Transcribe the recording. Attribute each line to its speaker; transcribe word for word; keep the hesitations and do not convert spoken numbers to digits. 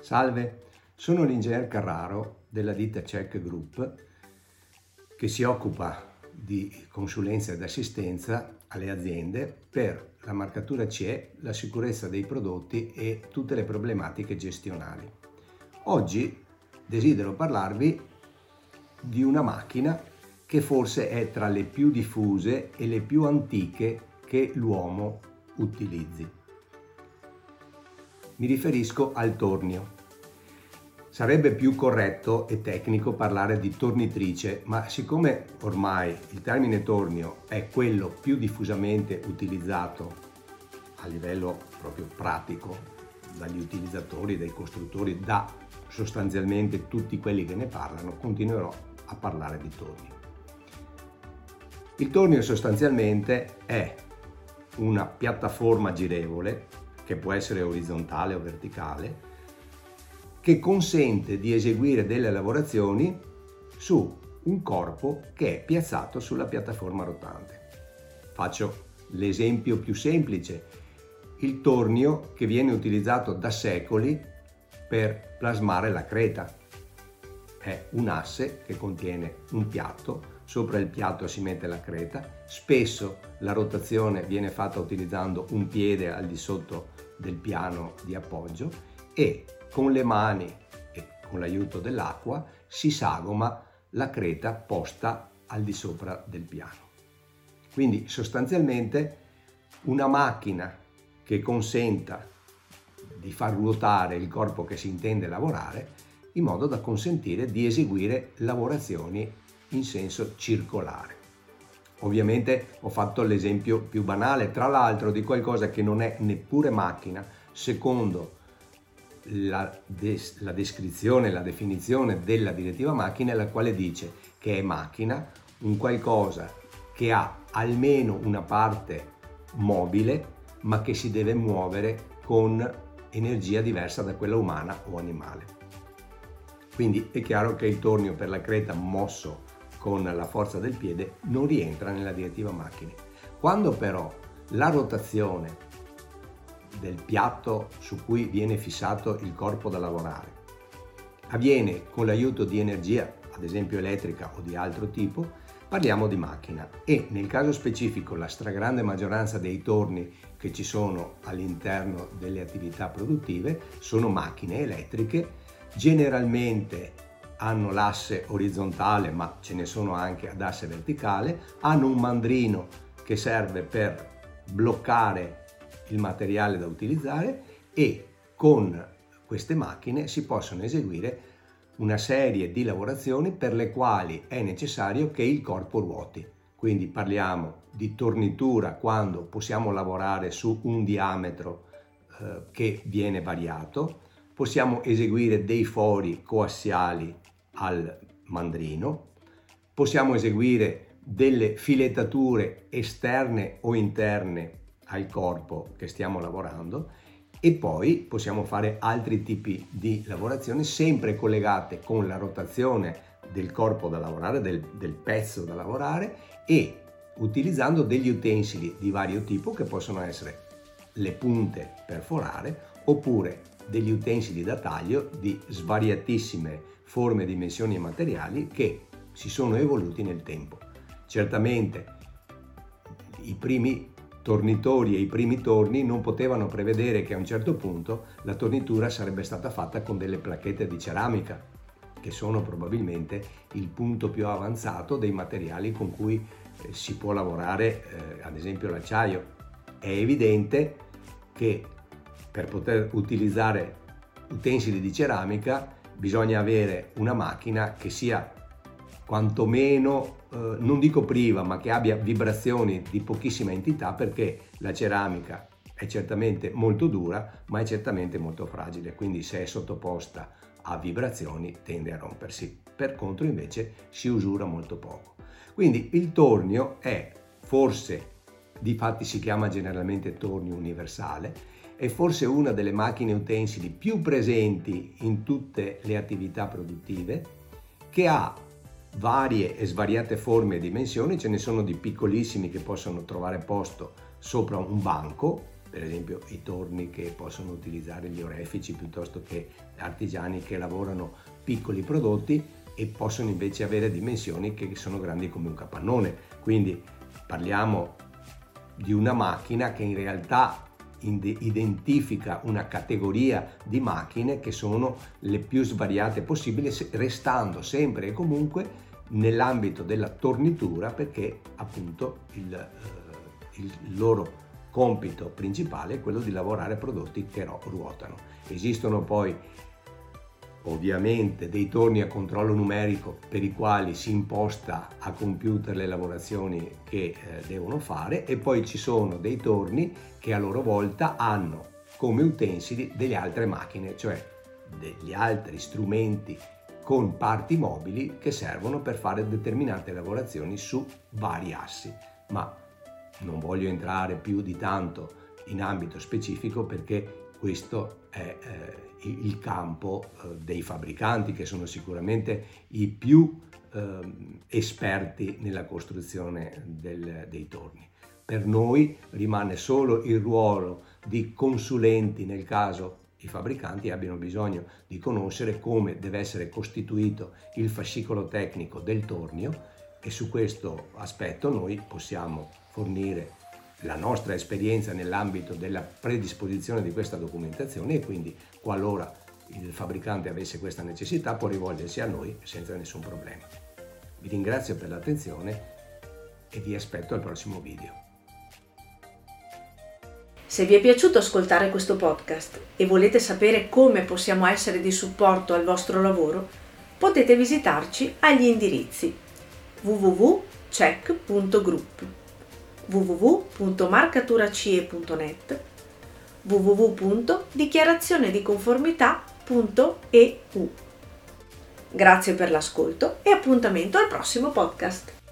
Speaker 1: Salve, sono l'ingegner Carraro della ditta Check Group che si occupa di consulenza ed assistenza alle aziende per la marcatura C E, la sicurezza dei prodotti e tutte le problematiche gestionali. Oggi desidero parlarvi di una macchina che forse è tra le più diffuse e le più antiche che l'uomo utilizzi. Mi riferisco al tornio. Sarebbe più corretto e tecnico parlare di tornitrice, ma siccome ormai il termine tornio è quello più diffusamente utilizzato a livello proprio pratico dagli utilizzatori, dai costruttori, da sostanzialmente tutti quelli che ne parlano, continuerò a parlare di tornio. Il tornio sostanzialmente è una piattaforma girevole, che può essere orizzontale o verticale, che consente di eseguire delle lavorazioni su un corpo che è piazzato sulla piattaforma rotante. Faccio l'esempio più semplice: il tornio che viene utilizzato da secoli per plasmare la creta. È un asse che contiene un piatto, sopra il piatto si mette la creta, spesso la rotazione viene fatta utilizzando un piede al di sotto del piano di appoggio e con le mani e con l'aiuto dell'acqua si sagoma la creta posta al di sopra del piano. Quindi sostanzialmente una macchina che consenta di far ruotare il corpo che si intende lavorare in modo da consentire di eseguire lavorazioni in senso circolare. Ovviamente ho fatto l'esempio più banale, tra l'altro di qualcosa che non è neppure macchina, secondo la, des- la descrizione, la definizione della direttiva macchina, la quale dice che è macchina un qualcosa che ha almeno una parte mobile, ma che si deve muovere con energia diversa da quella umana o animale. Quindi è chiaro che il tornio per la creta mosso con la forza del piede non rientra nella direttiva macchine. Quando però la rotazione del piatto su cui viene fissato il corpo da lavorare avviene con l'aiuto di energia, ad esempio elettrica o di altro tipo, parliamo di macchina. E nel caso specifico la stragrande maggioranza dei torni che ci sono all'interno delle attività produttive sono macchine elettriche, generalmente hanno l'asse orizzontale, ma ce ne sono anche ad asse verticale, hanno un mandrino che serve per bloccare il materiale da utilizzare e con queste macchine si possono eseguire una serie di lavorazioni per le quali è necessario che il corpo ruoti. Quindi parliamo di tornitura quando possiamo lavorare su un diametro eh, che viene variato, possiamo eseguire dei fori coassiali al mandrino, possiamo eseguire delle filettature esterne o interne al corpo che stiamo lavorando e poi possiamo fare altri tipi di lavorazioni sempre collegate con la rotazione del corpo da lavorare, del, del pezzo da lavorare e utilizzando degli utensili di vario tipo che possono essere le punte per forare oppure degli utensili da taglio di svariatissime forme, dimensioni e materiali che si sono evoluti nel tempo. Certamente i primi tornitori e i primi torni non potevano prevedere che a un certo punto la tornitura sarebbe stata fatta con delle placchette di ceramica, che sono probabilmente il punto più avanzato dei materiali con cui eh, si può lavorare, eh, ad esempio l'acciaio. È evidente che per poter utilizzare utensili di ceramica bisogna avere una macchina che sia quantomeno, eh, non dico priva, ma che abbia vibrazioni di pochissima entità, perché la ceramica è certamente molto dura, ma è certamente molto fragile, quindi se è sottoposta a vibrazioni tende a rompersi. Per contro invece si usura molto poco. Quindi il tornio è forse, difatti si chiama generalmente tornio universale, è forse una delle macchine utensili più presenti in tutte le attività produttive, che ha varie e svariate forme e dimensioni. Ce ne sono di piccolissimi che possono trovare posto sopra un banco per esempio i torni che possono utilizzare gli orefici piuttosto che artigiani che lavorano piccoli prodotti e possono invece avere dimensioni che sono grandi come un capannone. Quindi parliamo di una macchina che in realtà identifica una categoria di macchine che sono le più svariate possibili, restando sempre e comunque nell'ambito della tornitura, perché appunto il, eh, il loro compito principale è quello di lavorare prodotti che ruotano. Esistono poi ovviamente dei torni a controllo numerico per i quali si imposta a computer le lavorazioni che eh, devono fare, e poi ci sono dei torni che a loro volta hanno come utensili delle altre macchine, cioè degli altri strumenti con parti mobili che servono per fare determinate lavorazioni su vari assi. Ma non voglio entrare più di tanto in ambito specifico, perché questo è eh, il campo eh, dei fabbricanti, che sono sicuramente i più eh, esperti nella costruzione del, dei torni. Per noi rimane solo il ruolo di consulenti nel caso i fabbricanti abbiano bisogno di conoscere come deve essere costituito il fascicolo tecnico del tornio, e su questo aspetto noi possiamo fornire la nostra esperienza nell'ambito della predisposizione di questa documentazione, e quindi qualora il fabbricante avesse questa necessità può rivolgersi a noi senza nessun problema. Vi ringrazio per l'attenzione e vi aspetto al prossimo video.
Speaker 2: Se vi è piaciuto ascoltare questo podcast e volete sapere come possiamo essere di supporto al vostro lavoro, potete visitarci agli indirizzi w w w punto cec punto group, w w w punto marcaturacie punto net, w w w punto dichiarazione di conformità punto e u. Grazie per l'ascolto e appuntamento al prossimo podcast.